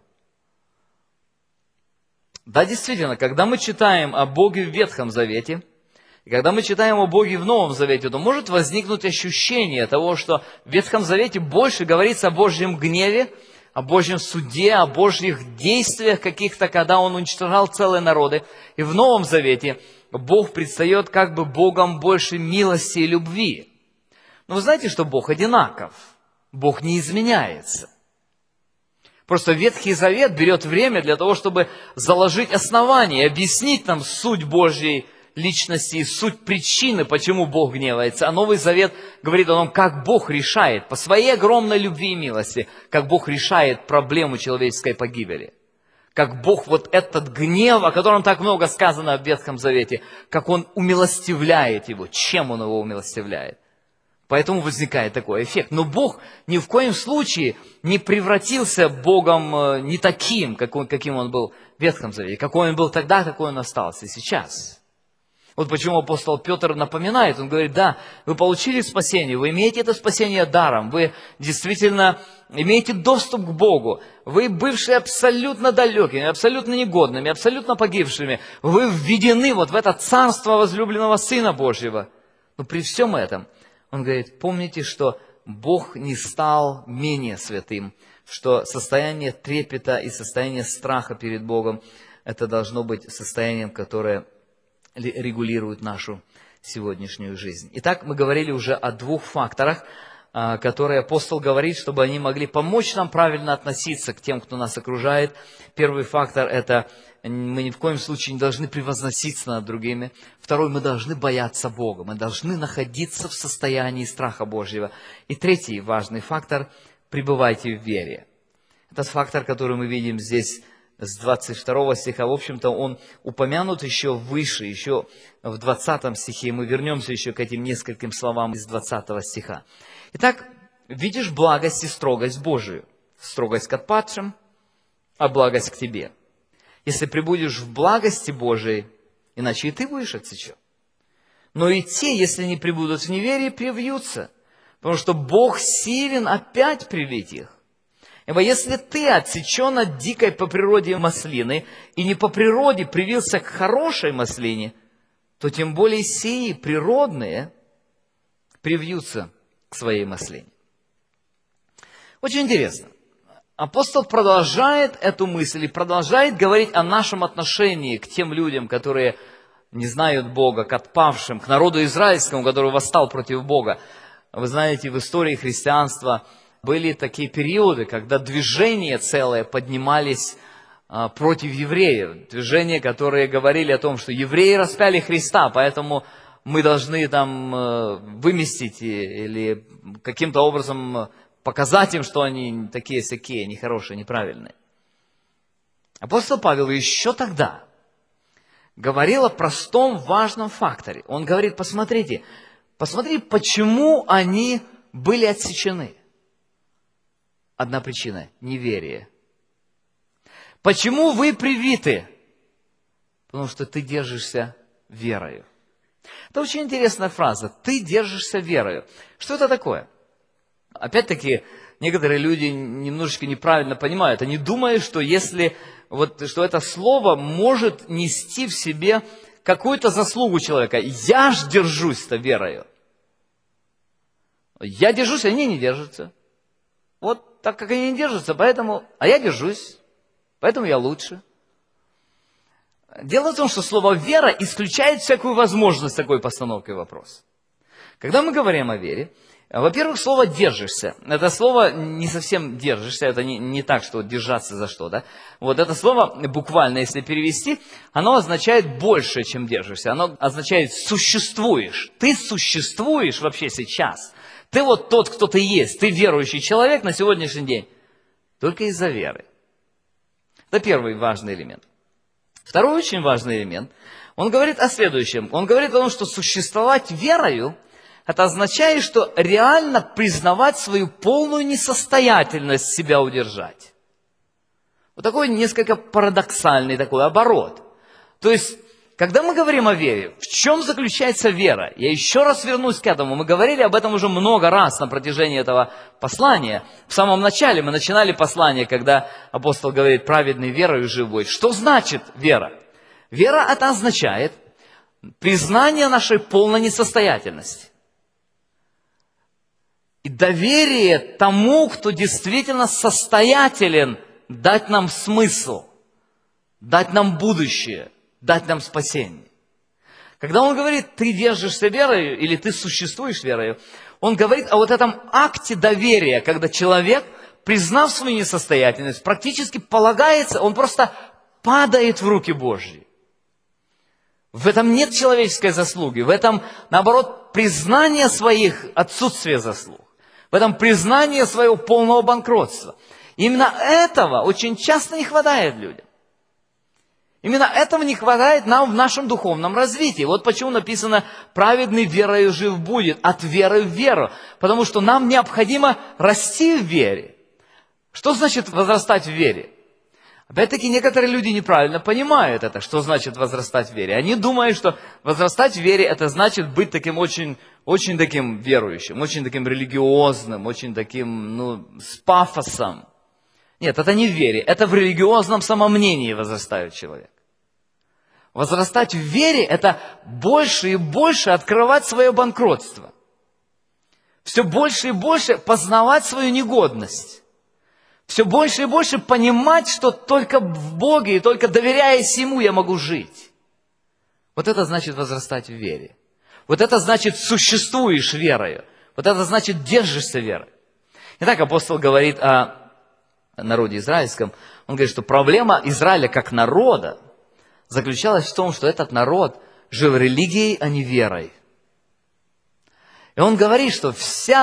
Да, действительно, когда мы читаем о Боге в Ветхом Завете, и когда мы читаем о Боге в Новом Завете, то может возникнуть ощущение того, что в Ветхом Завете больше говорится о Божьем гневе, о Божьем суде, о Божьих действиях каких-то, когда Он уничтожал целые народы. И в Новом Завете Бог предстает как бы Богом больше милости и любви. Но вы знаете, что Бог одинаков. Бог не изменяется. Просто Ветхий Завет берет время для того, чтобы заложить основание, объяснить нам суть Божьей личности и суть причины, почему Бог гневается. А Новый Завет говорит о том, как Бог решает, по своей огромной любви и милости, как Бог решает проблему человеческой погибели. Как Бог вот этот гнев, о котором так много сказано в Ветхом Завете, как Он умилостивляет его, чем Он его умилостивляет. Поэтому возникает такой эффект. Но Бог ни в коем случае не превратился Богом не таким, каким Он был в Ветхом Завете, какой Он был тогда, какой Он остался сейчас. Вот почему апостол Петр напоминает, он говорит, да, вы получили спасение, вы имеете это спасение даром, вы действительно имеете доступ к Богу, вы, бывшие абсолютно далекими, абсолютно негодными, абсолютно погибшими, вы введены вот в это царство возлюбленного Сына Божьего. Но при всем этом Он говорит, помните, что Бог не стал менее святым, что состояние трепета и состояние страха перед Богом, это должно быть состоянием, которое регулирует нашу сегодняшнюю жизнь. Итак, мы говорили уже о двух факторах, которые апостол говорит, чтобы они могли помочь нам правильно относиться к тем, кто нас окружает. Первый фактор – это мы ни в коем случае не должны превозноситься над другими. Второй – мы должны бояться Бога, мы должны находиться в состоянии страха Божьего. И третий важный фактор – пребывайте в вере. Это фактор, который мы видим здесь с 22 стиха. В общем-то, он упомянут еще выше, еще в 20 стихе. Мы вернемся еще к этим нескольким словам из 20 стиха. Итак, видишь благость и строгость Божию. Строгость к отпадшим, а благость к тебе. Если пребудешь в благости Божией, иначе и ты будешь отсечен. Но и те, если не пребудут в неверии, привьются, потому что Бог силен опять привить их. Ибо если ты отсечен от дикой по природе маслины и не по природе привился к хорошей маслине, то тем более сии природные привьются к своей маслине. Очень интересно. Апостол продолжает эту мысль и продолжает говорить о нашем отношении к тем людям, которые не знают Бога, к отпавшим, к народу израильскому, который восстал против Бога. Вы знаете, в истории христианства были такие периоды, когда движения целые поднимались против евреев. Движения, которые говорили о том, что евреи распяли Христа, поэтому мы должны там выместить или каким-то образом показать им, что они такие-сякие, нехорошие, неправильные. Апостол Павел еще тогда говорил о простом, важном факторе. Он говорит, посмотрите, почему они были отсечены. Одна причина – неверие. Почему вы привиты? Потому что ты держишься верою. Это очень интересная фраза. Ты держишься верою. Что это такое? Опять-таки, некоторые люди немножечко неправильно понимают. Они думают, что что это слово может нести в себе какую-то заслугу человека. Я ж держусь-то верою. Я держусь, они не держатся. Вот так как они не держатся, а я держусь, поэтому я лучше. Дело в том, что слово «вера» исключает всякую возможность такой постановки вопроса. Когда мы говорим о вере, во-первых, слово «держишься». Это слово не совсем «держишься», это не так, что держаться за что, да? Вот это слово, буквально, если перевести, оно означает больше, чем «держишься». Оно означает «существуешь». Ты существуешь вообще сейчас. Ты вот тот, кто ты есть. Ты верующий человек на сегодняшний день. Только из-за веры. Это первый важный элемент. Второй очень важный элемент. Он говорит о следующем. Он говорит о том, что существовать верою, это означает, что реально признавать свою полную несостоятельность себя удержать. Вот такой несколько парадоксальный такой оборот. То есть, когда мы говорим о вере, в чем заключается вера? Я еще раз вернусь к этому. Мы говорили об этом уже много раз на протяжении этого послания. В самом начале мы начинали послание, когда апостол говорит, праведный верою жив будет. Что значит вера? Вера это означает признание нашей полной несостоятельности. И доверие тому, кто действительно состоятелен дать нам смысл, дать нам будущее, дать нам спасение. Когда он говорит, ты держишься верою или ты существуешь верою, он говорит о вот этом акте доверия, когда человек, признав свою несостоятельность, практически полагается, он просто падает в руки Божьи. В этом нет человеческой заслуги, в этом, наоборот, признание своих отсутствия заслуг, в этом признание своего полного банкротства. Именно этого очень часто не хватает людям. Именно этого не хватает нам в нашем духовном развитии. Вот почему написано, праведный верою жив будет, от веры в веру. Потому что нам необходимо расти в вере. Что значит возрастать в вере? Опять-таки, некоторые люди неправильно понимают это, что значит возрастать в вере. Они думают, что возрастать в вере, это значит быть таким очень таким верующим, очень таким религиозным, очень таким, с пафосом. Нет, это не в вере, это в религиозном самомнении возрастает человек. Возрастать в вере – это больше и больше открывать свое банкротство. все больше и больше познавать свою негодность, все больше и больше понимать, что только в Боге и только доверяясь Ему я могу жить. Вот это значит возрастать в вере. Вот это значит существуешь верою. Вот это значит держишься верой. Итак, апостол говорит о народе израильском. Он говорит, что проблема Израиля как народа заключалась в том, что этот народ жил религией, а не верой. И он говорит, что вся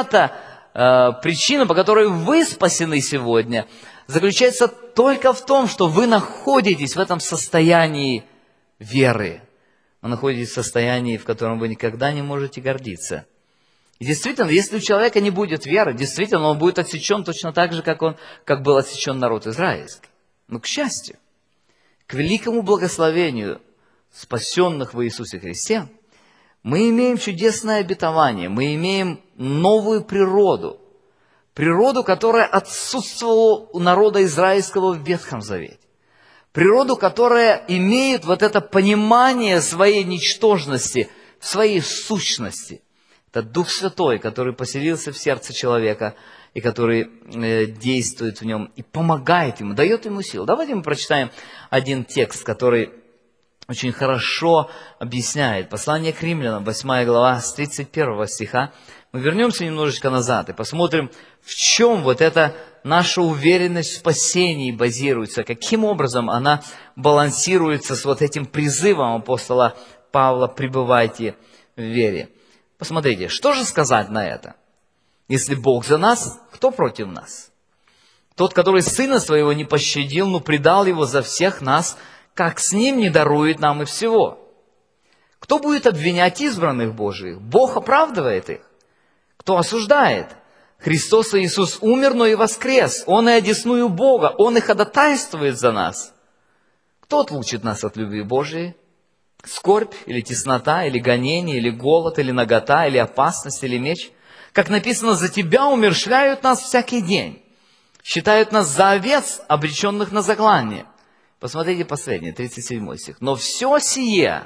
та причина, по которой вы спасены сегодня, заключается только в том, что вы находитесь в этом состоянии веры. Вы находитесь в состоянии, в котором вы никогда не можете гордиться. И действительно, если у человека не будет веры, действительно, он будет отсечен точно так же, как был отсечен народ израильский. Но, к счастью, к великому благословению спасенных во Иисусе Христе, мы имеем чудесное обетование, мы имеем новую природу, природу, которая отсутствовала у народа израильского в Ветхом Завете, природу, которая имеет вот это понимание своей ничтожности, своей сущности. Это Дух Святой, который поселился в сердце человека и который действует в нем и помогает ему, дает ему силу. Давайте мы прочитаем один текст, который очень хорошо объясняет. Послание к Римлянам, 8 глава, с 31 стиха. Мы вернемся немножечко назад и посмотрим, в чем вот эта наша уверенность в спасении базируется, каким образом она балансируется с вот этим призывом апостола Павла «пребывайте в вере». Посмотрите, что же сказать на это? Если Бог за нас, кто против нас? Тот, который Сына Своего не пощадил, но предал Его за всех нас, как с Ним не дарует нам и всего? Кто будет обвинять избранных Божиих? Бог оправдывает их. Кто осуждает? Христос Иисус умер, но и воскрес. Он и одесную Бога, Он и ходатайствует за нас. Кто отлучит нас от любви Божией? Скорбь, или теснота, или гонение, или голод, или нагота, или опасность, или меч? Как написано, за Тебя умерщвляют нас всякий день. Считают нас за овец, обреченных на заклание. Посмотрите последний, 37 стих. Но все сие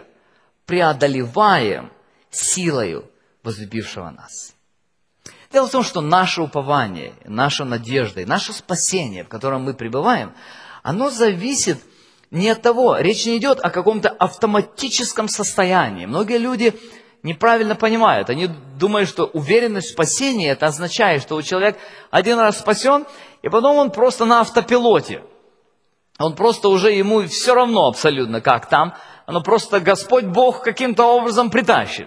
преодолеваем силою возлюбившего нас. Дело в том, что наше упование, наша надежда и наше спасение, в котором мы пребываем, оно зависит не от того, речь не идет о каком-то автоматическом состоянии. Многие люди неправильно понимают. Они думают, что уверенность в спасении, это означает, что человек один раз спасен, и потом он просто на автопилоте. Он просто уже ему все равно абсолютно, как там. Но просто Господь Бог каким-то образом притащит.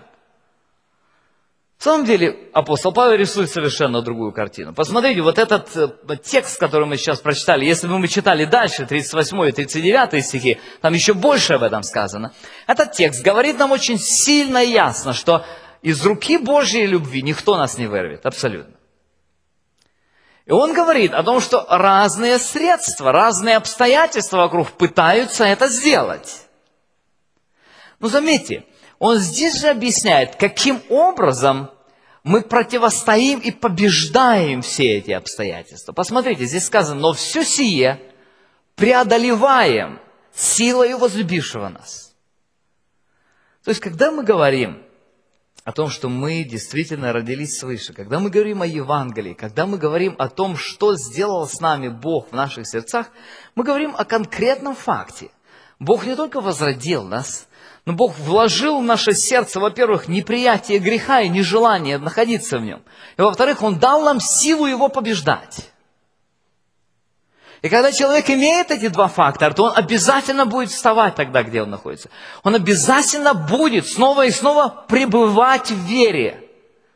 В самом деле, апостол Павел рисует совершенно другую картину. Посмотрите, вот этот текст, который мы сейчас прочитали, если бы мы читали дальше, 38 и 39 стихи, там еще больше об этом сказано. Этот текст говорит нам очень сильно и ясно, что из руки Божьей любви никто нас не вырвет, абсолютно. И он говорит о том, что разные средства, разные обстоятельства вокруг пытаются это сделать. Но заметьте, он здесь же объясняет, каким образом мы противостоим и побеждаем все эти обстоятельства. Посмотрите, здесь сказано, но все сие преодолеваем силою возлюбившего нас. То есть, когда мы говорим о том, что мы действительно родились свыше, когда мы говорим о Евангелии, когда мы говорим о том, что сделал с нами Бог в наших сердцах, мы говорим о конкретном факте. Бог не только возродил нас, но Бог вложил в наше сердце, во-первых, неприятие греха и нежелание находиться в нем. И, во-вторых, Он дал нам силу его побеждать. И когда человек имеет эти два фактора, то он обязательно будет вставать тогда, где он находится. Он обязательно будет снова и снова пребывать в вере.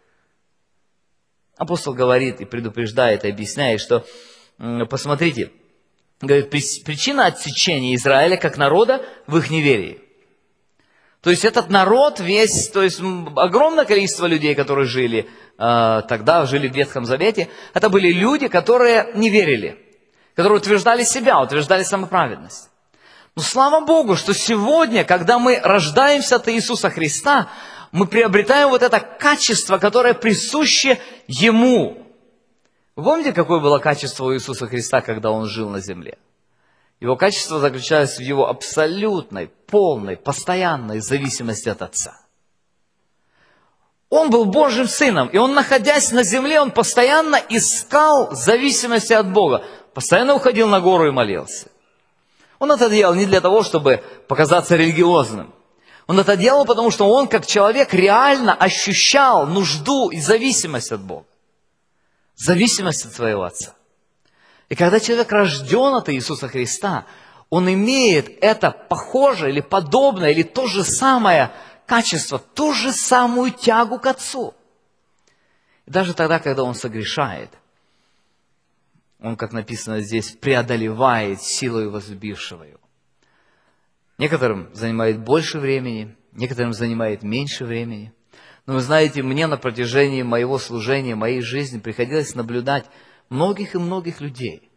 Апостол говорит и предупреждает, и объясняет, что, посмотрите, говорит, причина отсечения Израиля как народа в их неверии. То есть этот народ весь, то есть огромное количество людей, которые жили тогда, жили в Ветхом Завете, это были люди, которые не верили, которые утверждали себя, утверждали самоправедность. Но слава Богу, что сегодня, когда мы рождаемся от Иисуса Христа, мы приобретаем вот это качество, которое присуще Ему. Вы помните, какое было качество у Иисуса Христа, когда Он жил на земле? Его качество заключалось в Его абсолютной, полной, постоянной зависимости от Отца. Он был Божьим сыном, и он, находясь на земле, он постоянно искал зависимости от Бога, постоянно уходил на гору и молился. Он это делал не для того, чтобы показаться религиозным. Он это делал, потому что он, как человек, реально ощущал нужду и зависимость от Бога. Зависимость от своего Отца. И когда человек рожден от Иисуса Христа, он имеет это похожее или подобное, или то же самое качество, ту же самую тягу к Отцу. И даже тогда, когда он согрешает, он, как написано здесь, преодолевает силою возлюбившего его. Некоторым занимает больше времени, некоторым занимает меньше времени. Но вы знаете, мне на протяжении моего служения, моей жизни приходилось наблюдать многих и многих людей.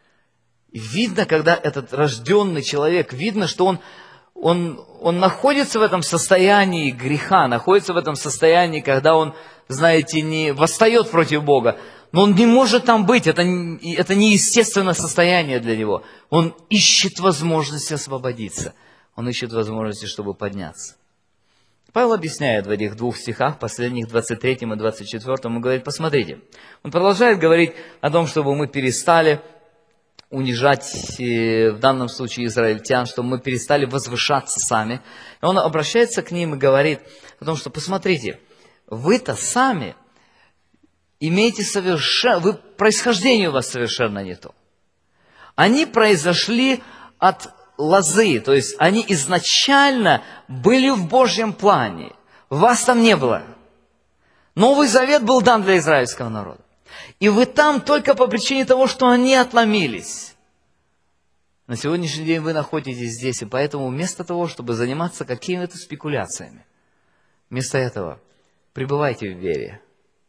И видно, когда этот рожденный человек, видно, что он находится в этом состоянии греха, находится в этом состоянии, когда он, знаете, не восстает против Бога, но он не может там быть, это неестественное состояние для него. Он ищет возможности освободиться, он ищет возможности, чтобы подняться. Павел объясняет в этих двух стихах, последних 23 и 24, он говорит, посмотрите, он продолжает говорить о том, чтобы мы перестали унижать, в данном случае, израильтян, чтобы мы перестали возвышаться сами. И он обращается к ним и говорит о том, что посмотрите, вы-то сами имеете происхождение у вас совершенно не то. Они произошли от лозы, то есть они изначально были в Божьем плане. Вас там не было. Новый Завет был дан для израильского народа. И вы там только по причине того, что они отломились. На сегодняшний день вы находитесь здесь, и поэтому вместо того, чтобы заниматься какими-то спекуляциями, вместо этого пребывайте в вере.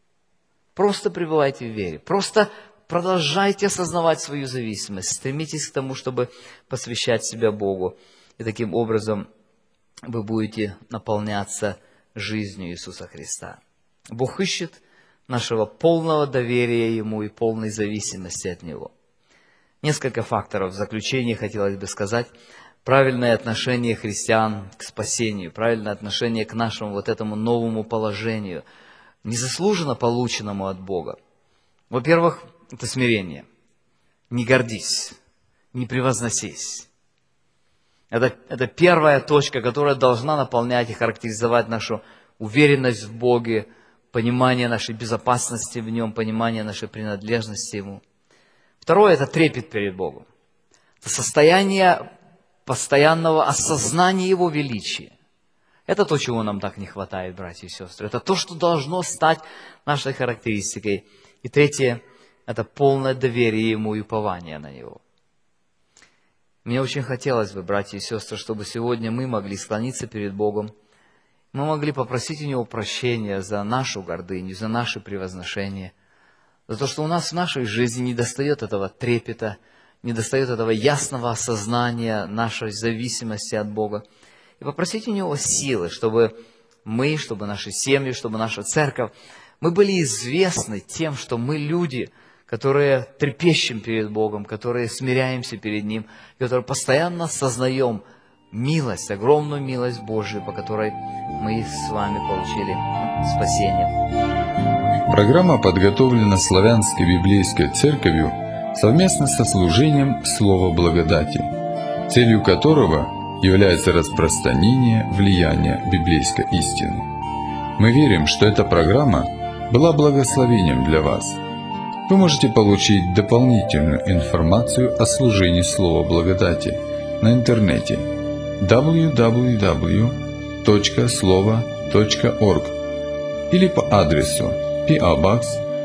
Просто пребывайте в вере. Просто продолжайте осознавать свою зависимость. Стремитесь к тому, чтобы посвящать себя Богу. И таким образом вы будете наполняться жизнью Иисуса Христа. Бог ищет нашего полного доверия Ему и полной зависимости от Него. Несколько факторов в заключение хотелось бы сказать. Правильное отношение христиан к спасению, правильное отношение к нашему вот этому новому положению, незаслуженно полученному от Бога. Во-первых, это смирение. Не гордись, не превозносись. Это первая точка, которая должна наполнять и характеризовать нашу уверенность в Боге, понимание нашей безопасности в Нем, понимание нашей принадлежности Ему. Второе – это трепет перед Богом. Это состояние постоянного осознания Его величия. Это то, чего нам так не хватает, братья и сестры. Это то, что должно стать нашей характеристикой. И третье – это полное доверие Ему и упование на Него. Мне очень хотелось бы, братья и сестры, чтобы сегодня мы могли склониться перед Богом. Мы могли попросить у Него прощения за нашу гордыню, за наше превозношение, за то, что у нас в нашей жизни недостает этого трепета, недостает этого ясного осознания нашей зависимости от Бога. И попросить у Него силы, чтобы мы, чтобы наши семьи, чтобы наша церковь, мы были известны тем, что мы люди, которые трепещем перед Богом, которые смиряемся перед Ним, которые постоянно осознаем милость, огромную милость Божию, по которой мы с вами получили спасение. Программа подготовлена Славянской библейской церковью совместно со служением Слова Благодати, целью которого является распространение влияния библейской истины. Мы верим, что эта программа была благословением для вас. Вы можете получить дополнительную информацию о служении Слова Благодати на интернете www.slovo.org или по адресу PO Box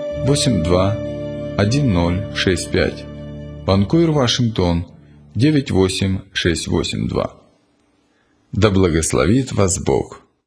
821065, Ванкувер, Вашингтон 98682. Да благословит вас Бог!